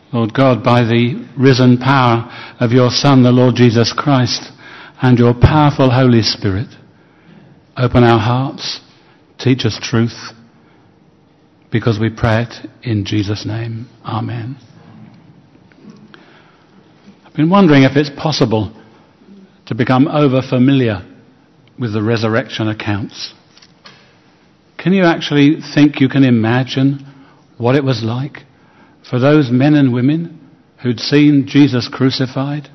Lord God, by the risen power of your Son, the Lord Jesus Christ, and your powerful Holy Spirit, open our hearts, teach us truth, because we pray it in Jesus' name. Amen. I've been wondering if it's possible to become over-familiar with the resurrection accounts. Can you actually think you can imagine what it was like for those men and women who'd seen Jesus crucified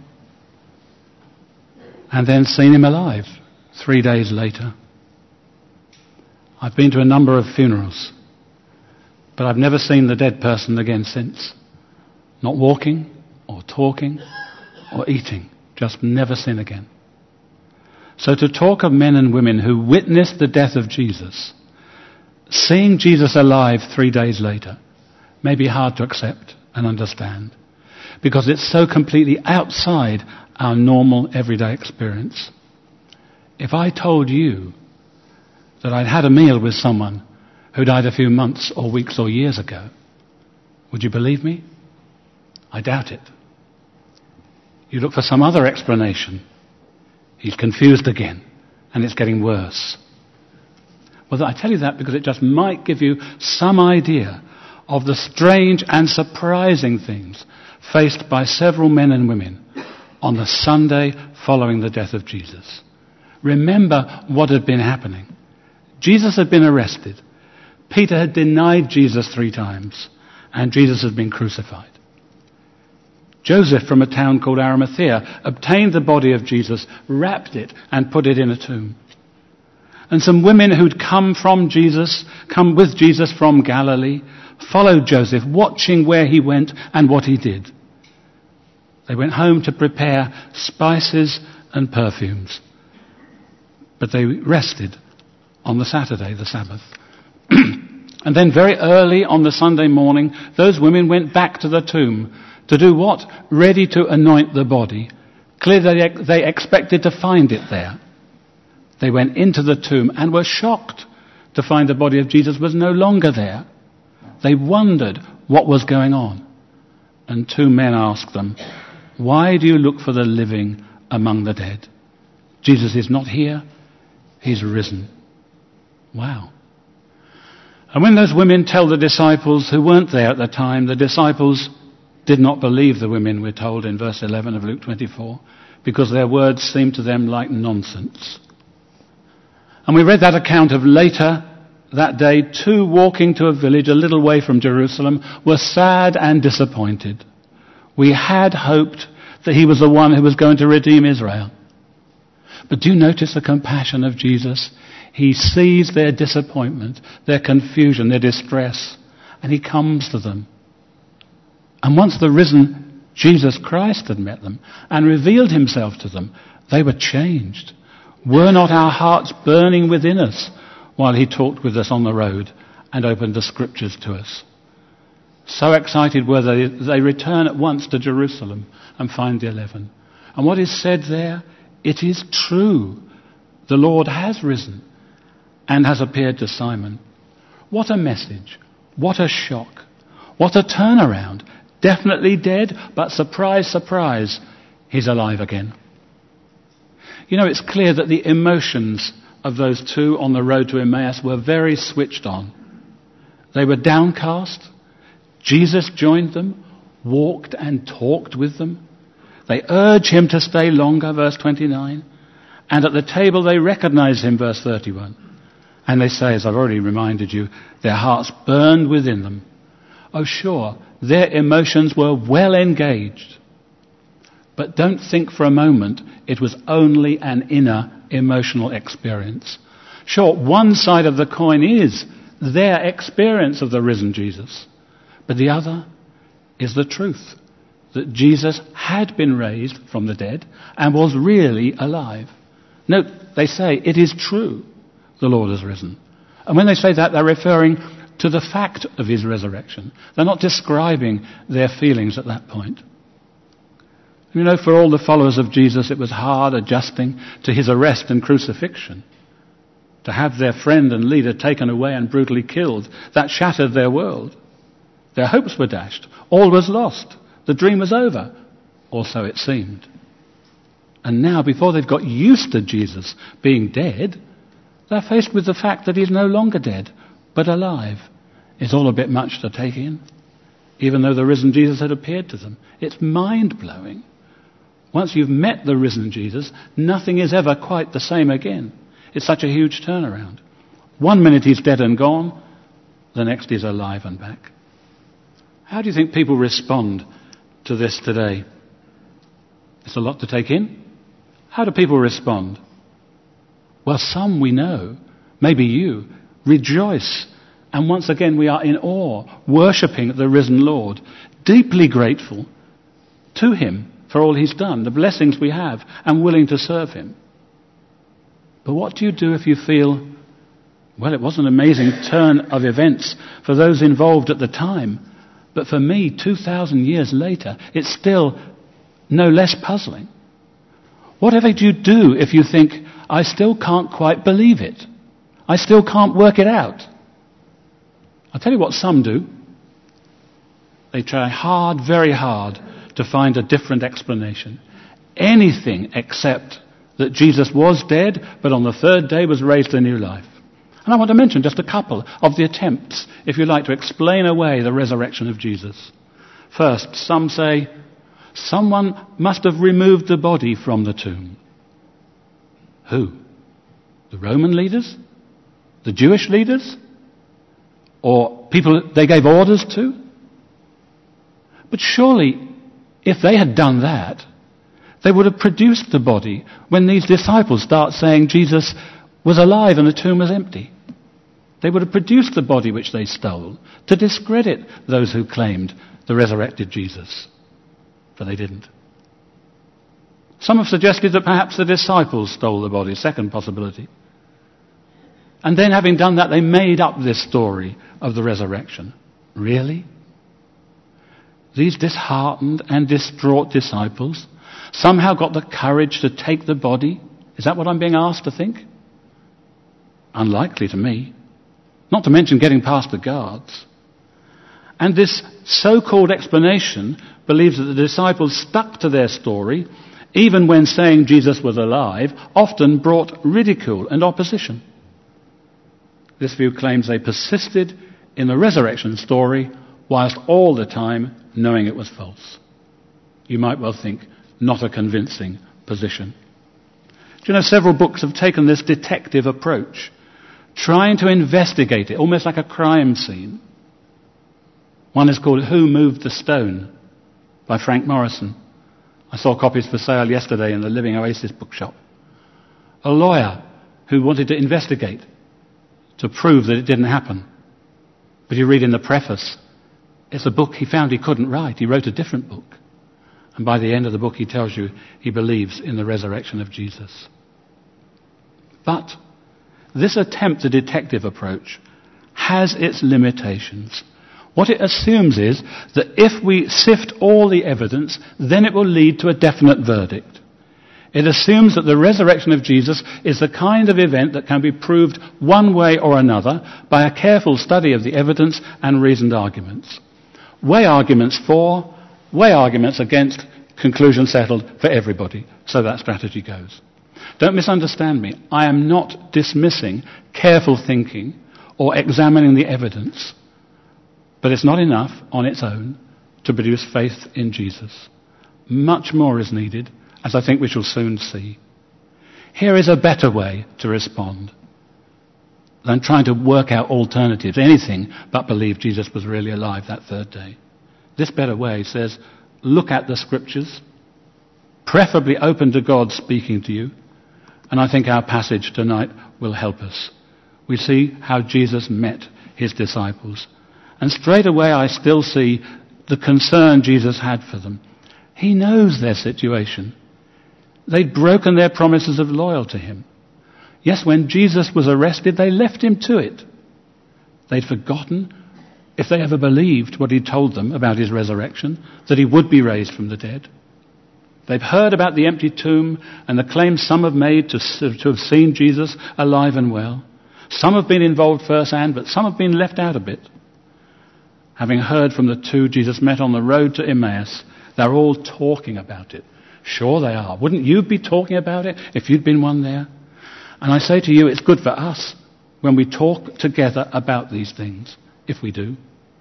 and then seen him alive 3 days later? I've been to a number of funerals, but I've never seen the dead person again since. Not walking or talking or eating, just never seen again. So to talk of men and women who witnessed the death of Jesus, seeing Jesus alive 3 days later, may be hard to accept and understand, because it's so completely outside our normal everyday experience. If I told you that I'd had a meal with someone who died a few months or weeks or years ago, would you believe me? I doubt it. You look for some other explanation. He's confused again, and it's getting worse. Well, I tell you that because it just might give you some idea of the strange and surprising things faced by several men and women on the Sunday following the death of Jesus. Remember what had been happening. Jesus had been arrested. Peter had denied Jesus 3 times, and Jesus had been crucified. Joseph from a town called Arimathea obtained the body of Jesus, wrapped it, and put it in a tomb. And some women who'd come with Jesus from Galilee, followed Joseph, watching where he went and what he did. They went home to prepare spices and perfumes. But they rested on the Saturday, the Sabbath. And then very early on the Sunday morning, those women went back to the tomb to do what? Ready to anoint the body. Clearly they expected to find it there. They went into the tomb and were shocked to find the body of Jesus was no longer there. They wondered what was going on. And 2 men asked them, "Why do you look for the living among the dead? Jesus is not here. He's risen." Wow. And when those women tell the disciples who weren't there at the time, the disciples did not believe the women, we're told in verse 11 of Luke 24, because their words seemed to them like nonsense. And we read that account of later that day, 2 walking to a village a little way from Jerusalem were sad and disappointed. We had hoped that he was the one who was going to redeem Israel. But do you notice the compassion of Jesus? He sees their disappointment, their confusion, their distress, and he comes to them. And once the risen Jesus Christ had met them and revealed himself to them, they were changed. Were not our hearts burning within us while he talked with us on the road and opened the scriptures to us? So excited were they return at once to Jerusalem and find the 11. And what is said there? It is true. The Lord has risen and has appeared to Simon. What a message. What a shock. What a turnaround. Definitely dead, but surprise, surprise, he's alive again. You know, it's clear that the emotions of those 2 on the road to Emmaus were very switched on. They were downcast. Jesus joined them, walked and talked with them. They urge him to stay longer, verse 29. And at the table they recognize him, verse 31. And they say, as I've already reminded you, their hearts burned within them. Oh, sure, their emotions were well engaged. But don't think for a moment it was only an inner emotional experience. Sure, one side of the coin is their experience of the risen Jesus. But the other is the truth that Jesus had been raised from the dead and was really alive. Note, they say, it is true, the Lord has risen. And when they say that, they're referring to the fact of his resurrection. They're not describing their feelings at that point. You know, for all the followers of Jesus, it was hard adjusting to his arrest and crucifixion. To have their friend and leader taken away and brutally killed, that shattered their world. Their hopes were dashed. All was lost. The dream was over, or so it seemed. And now, before they've got used to Jesus being dead, they're faced with the fact that he's no longer dead, but alive. It's all a bit much to take in, even though the risen Jesus had appeared to them. It's mind-blowing. Once you've met the risen Jesus, nothing is ever quite the same again. It's such a huge turnaround. 1 minute he's dead and gone, the next he's alive and back. How do you think people respond to this today? It's a lot to take in. How do people respond? Well, some we know, maybe you, rejoice. And once again we are in awe, worshipping the risen Lord, deeply grateful to him for all he's done, the blessings we have, and willing to serve him. But what do you do if you feel, well, it was an amazing turn of events for those involved at the time, but for me, 2,000 years later, it's still no less puzzling? Whatever do you do if you think, I still can't quite believe it? I still can't work it out? I'll tell you what some do. They try hard, very hard, to find a different explanation. Anything except that Jesus was dead, but on the third day was raised to new life. And I want to mention just a couple of the attempts, if you like, to explain away the resurrection of Jesus. First, some say, someone must have removed the body from the tomb. Who? The Roman leaders? The Jewish leaders? Or people they gave orders to? But surely, if they had done that, they would have produced the body when these disciples start saying Jesus was alive and the tomb was empty. They would have produced the body which they stole to discredit those who claimed the resurrected Jesus. But they didn't. Some have suggested that perhaps the disciples stole the body, second possibility. And then having done that, they made up this story of the resurrection. Really? These disheartened and distraught disciples somehow got the courage to take the body? Is that what I'm being asked to think? Unlikely to me. Not to mention getting past the guards. And this so-called explanation believes that the disciples stuck to their story, even when saying Jesus was alive, often brought ridicule and opposition. This view claims they persisted in the resurrection story whilst all the time knowing it was false. You might well think, not a convincing position. Do you know, several books have taken this detective approach, trying to investigate it, almost like a crime scene. One is called Who Moved the Stone by Frank Morrison. I saw copies for sale yesterday in the Living Oasis bookshop. A lawyer who wanted to investigate to prove that it didn't happen. But you read in the preface, it's a book he found he couldn't write. He wrote a different book. And by the end of the book he tells you he believes in the resurrection of Jesus. But this attempt at detective approach has its limitations. What it assumes is that if we sift all the evidence, then it will lead to a definite verdict. It assumes that the resurrection of Jesus is the kind of event that can be proved one way or another by a careful study of the evidence and reasoned arguments. Weigh arguments for, weigh arguments against, conclusion settled for everybody. So that strategy goes. Don't misunderstand me. I am not dismissing careful thinking or examining the evidence. But it's not enough on its own to produce faith in Jesus. Much more is needed, as I think we shall soon see. Here is a better way to respond than trying to work out alternatives, anything but believe Jesus was really alive that third day. This better way says, look at the scriptures, preferably open to God speaking to you, and I think our passage tonight will help us. We see how Jesus met his disciples. And straight away I still see the concern Jesus had for them. He knows their situation. They'd broken their promises of loyalty to him. Yes, when Jesus was arrested, they left him to it. They'd forgotten, if they ever believed what he told them about his resurrection, that he would be raised from the dead. They've heard about the empty tomb and the claims some have made to have seen Jesus alive and well. Some have been involved firsthand, but some have been left out a bit. Having heard from the two Jesus met on the road to Emmaus, they're all talking about it. Sure they are. Wouldn't you be talking about it if you'd been one there? And I say to you, it's good for us when we talk together about these things, if we do.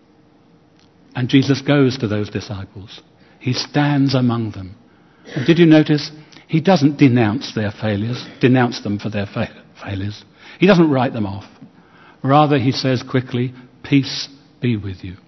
And Jesus goes to those disciples. He stands among them. And did you notice? He doesn't denounce their failures, denounce them for their failures. He doesn't write them off. Rather, he says quickly, peace be with you.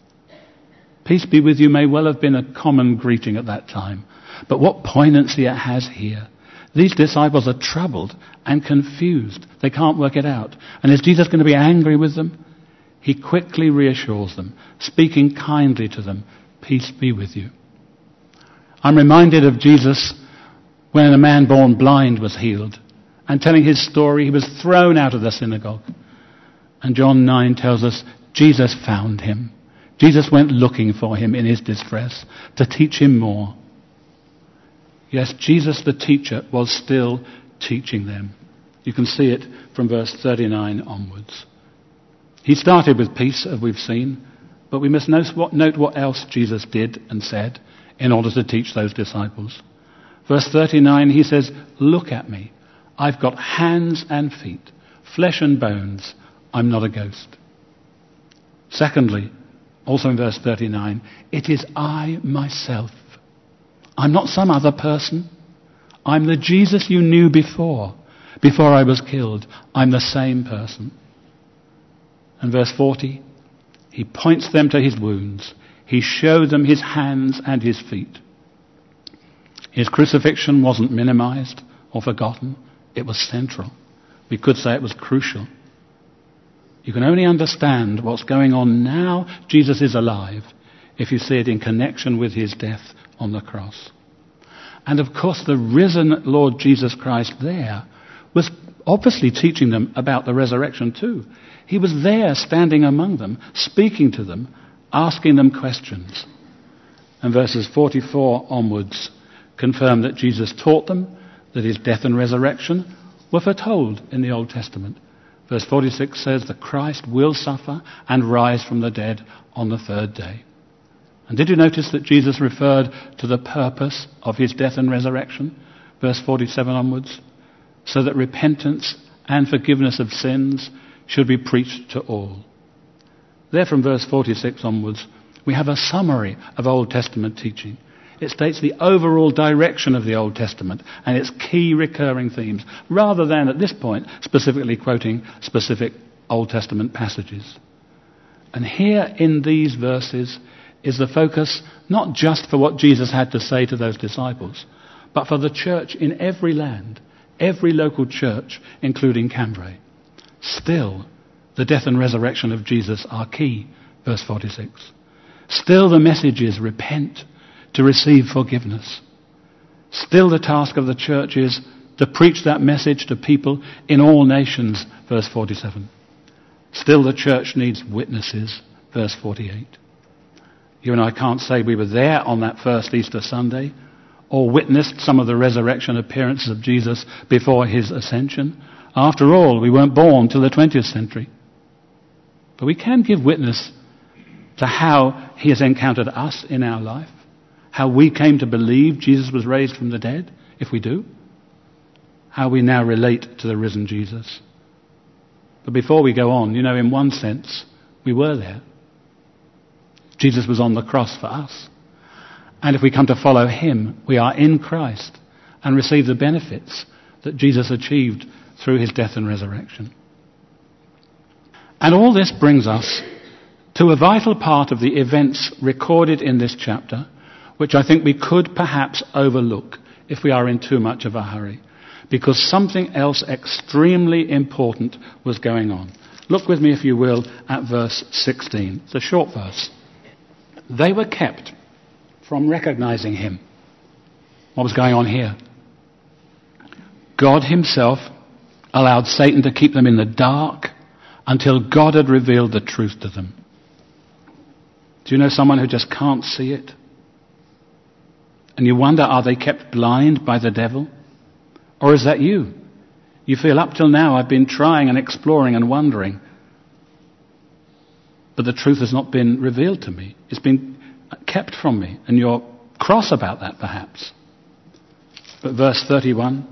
Peace be with you may well have been a common greeting at that time. But what poignancy it has here. These disciples are troubled and confused. They can't work it out. And is Jesus going to be angry with them? He quickly reassures them, speaking kindly to them, peace be with you. I'm reminded of Jesus when a man born blind was healed, and telling his story, he was thrown out of the synagogue. And John 9 tells us Jesus found him. Jesus went looking for him in his distress to teach him more. Yes, Jesus the teacher was still teaching them. You can see it from verse 39 onwards. He started with peace, as we've seen, but we must note what else Jesus did and said in order to teach those disciples. Verse 39, he says, look at me. I've got hands and feet, flesh and bones. I'm not a ghost. Secondly, also in verse 39, it is I myself. I'm not some other person. I'm the Jesus you knew before I was killed. I'm the same person. And verse 40, he points them to his wounds. He showed them his hands and his feet. His crucifixion wasn't minimized or forgotten. It was central. We could say it was crucial. You can only understand what's going on now Jesus is alive if you see it in connection with his death on the cross. And of course the risen Lord Jesus Christ there was obviously teaching them about the resurrection too. He was there standing among them, speaking to them, asking them questions. And verses 44 onwards confirm that Jesus taught them that his death and resurrection were foretold in the Old Testament. Verse 46 says that Christ will suffer and rise from the dead on the third day. And did you notice that Jesus referred to the purpose of his death and resurrection? Verse 47 onwards. So that repentance and forgiveness of sins should be preached to all. There from verse 46 onwards, we have a summary of Old Testament teaching. It states the overall direction of the Old Testament and its key recurring themes, rather than, at this point, specifically quoting specific Old Testament passages. And here in these verses is the focus not just for what Jesus had to say to those disciples, but for the church in every land, every local church, including Cambrai. Still, the death and resurrection of Jesus are key, verse 46. Still the message is repent, to receive forgiveness. Still the task of the church is to preach that message to people in all nations, verse 47. Still the church needs witnesses, verse 48. You and I can't say we were there on that first Easter Sunday or witnessed some of the resurrection appearances of Jesus before his ascension. After all, we weren't born till the 20th century. But we can give witness to how he has encountered us in our life, how we came to believe Jesus was raised from the dead, if we do, how we now relate to the risen Jesus. But before we go on, in one sense, we were there. Jesus was on the cross for us. And if we come to follow him, we are in Christ and receive the benefits that Jesus achieved through his death and resurrection. And all this brings us to a vital part of the events recorded in this chapter, which I think we could perhaps overlook if we are in too much of a hurry, because something else extremely important was going on. Look with me, if you will, at verse 16. It's a short verse. They were kept from recognizing him. What was going on here? God himself allowed Satan to keep them in the dark until God had revealed the truth to them. Do you know someone who just can't see it? And you wonder, are they kept blind by the devil? Or is that you? You feel, up till now I've been trying and exploring and wondering. but the truth has not been revealed to me. It's been kept from me, and you're cross about that perhaps. But verse 31,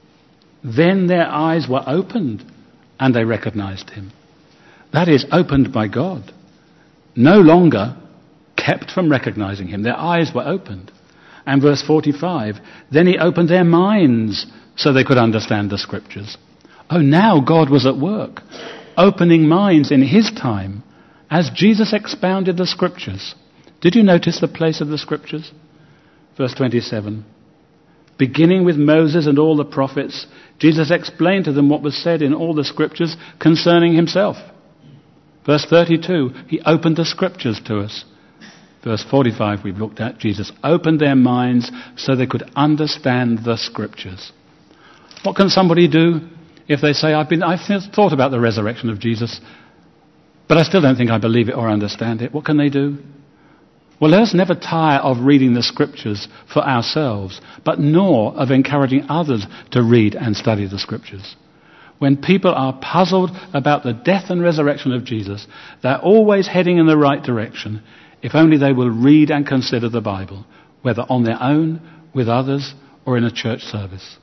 then their eyes were opened and they recognized him. That is, opened by God. No longer kept from recognizing him. Their eyes were opened. And verse 45, then he opened their minds so they could understand the scriptures. Oh, now God was at work, opening minds in his time as Jesus expounded the scriptures. Did you notice the place of the scriptures? Verse 27, beginning with Moses and all the prophets, Jesus explained to them what was said in all the scriptures concerning himself. Verse 32, he opened the scriptures to us. Verse 45 we've looked at, Jesus opened their minds so they could understand the scriptures. What can somebody do if they say, I've thought about the resurrection of Jesus, but I still don't think I believe it or understand it? What can they do? Well, let us never tire of reading the scriptures for ourselves, but nor of encouraging others to read and study the scriptures. When people are puzzled about the death and resurrection of Jesus, they're always heading in the right direction, if only they will read and consider the Bible, whether on their own, with others, or in a church service.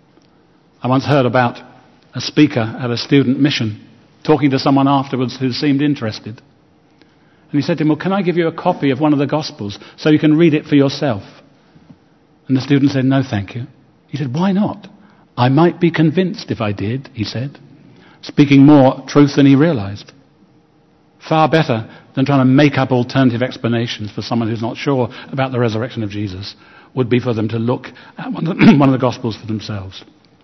I once heard about a speaker at a student mission talking to someone afterwards who seemed interested. And he said to him, well, can I give you a copy of one of the Gospels so you can read it for yourself? And the student said, no, thank you. He said, why not? I might be convinced if I did, he said, speaking more truth than he realized. Far better than trying to make up alternative explanations for someone who's not sure about the resurrection of Jesus would be for them to look at one of the Gospels for themselves.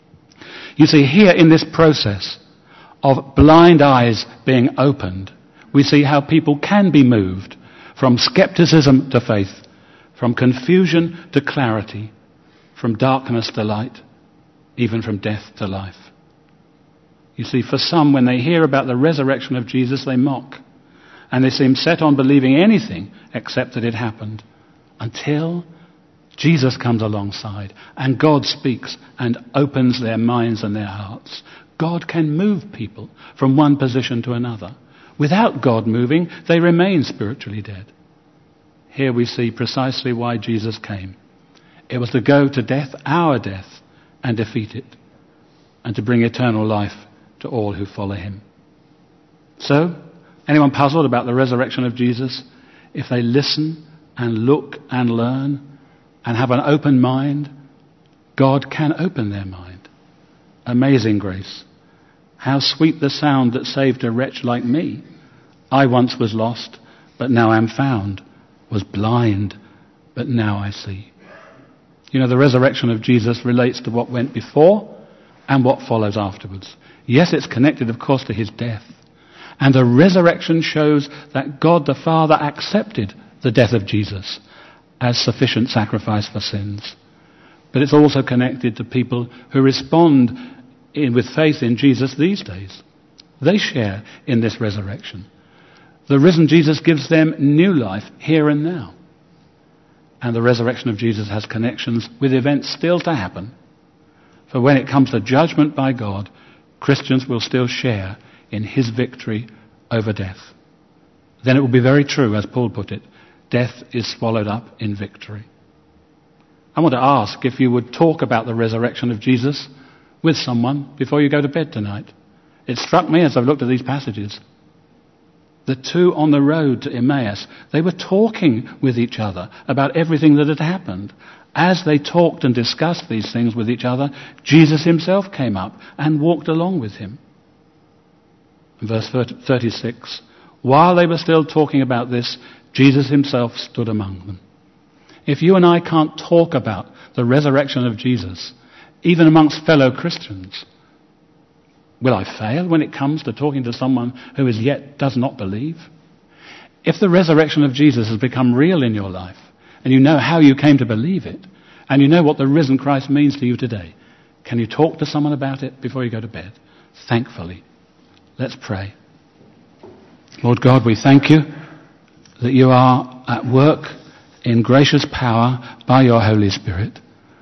You see, here in this process of blind eyes being opened, we see how people can be moved from skepticism to faith, from confusion to clarity, from darkness to light, even from death to life. You see, for some, when they hear about the resurrection of Jesus, they mock, and they seem set on believing anything except that it happened, until Jesus comes alongside and God speaks and opens their minds and their hearts. God can move people from one position to another. Without God moving, they remain spiritually dead. Here we see precisely why Jesus came. It was to go to death, our death, and defeat it, and to bring eternal life to all who follow him. So, anyone puzzled about the resurrection of Jesus, if they listen and look and learn and have an open mind, God can open their mind. Amazing grace. How sweet the sound that saved a wretch like me. I once was lost, but now am found, was blind, but now I see. You know, the resurrection of Jesus relates to what went before and what follows afterwards. Yes, it's connected, of course, to his death. And the resurrection shows that God the Father accepted the death of Jesus as sufficient sacrifice for sins. But it's also connected to people who respond with faith in Jesus these days. They share in this resurrection. The risen Jesus gives them new life here and now. And the resurrection of Jesus has connections with events still to happen. For when it comes to judgment by God, Christians will still share in his victory over death. Then it will be very true, as Paul put it, death is swallowed up in victory. I want to ask if you would talk about the resurrection of Jesus with someone before you go to bed tonight. It struck me as I've looked at these passages. The two on the road to Emmaus, they were talking with each other about everything that had happened. As they talked and discussed these things with each other, Jesus himself came up and walked along with him. Verse 36, while they were still talking about this, Jesus himself stood among them. If you and I can't talk about the resurrection of Jesus, even amongst fellow Christians, will I fail when it comes to talking to someone who as yet does not believe? If the resurrection of Jesus has become real in your life, and you know how you came to believe it, and you know what the risen Christ means to you today, can you talk to someone about it before you go to bed? Thankfully. Let's pray. Lord God, we thank you that you are at work in gracious power by your Holy Spirit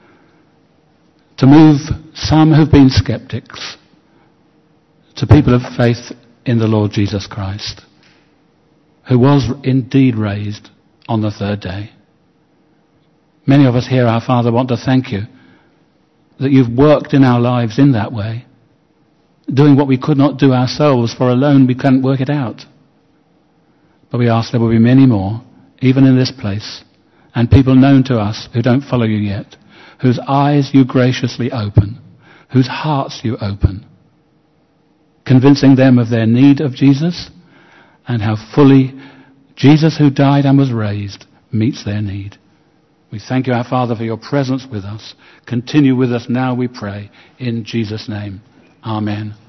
to move some who've been skeptics to people of faith in the Lord Jesus Christ. who was indeed raised on the third day. Many of us here, our Father, want to thank you that you've worked in our lives in that way, doing what we could not do ourselves, for alone we couldn't work it out. But we ask there will be many more, even in this place, and people known to us who don't follow you yet, whose eyes you graciously open, whose hearts you open, convincing them of their need of Jesus and how fully Jesus, who died and was raised, meets their need. We thank you, our Father, for your presence with us. Continue with us now, we pray, in Jesus' name. Amen.